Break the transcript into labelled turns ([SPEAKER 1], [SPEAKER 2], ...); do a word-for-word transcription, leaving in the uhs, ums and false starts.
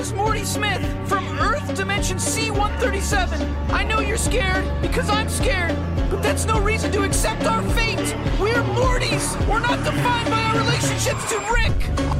[SPEAKER 1] is Morty Smith from Earth Dimension C one thirty-seven. I know you're scared because I'm scared, but that's no reason to accept our fate. We're Mortys. We're not defined by our relationships to Rick.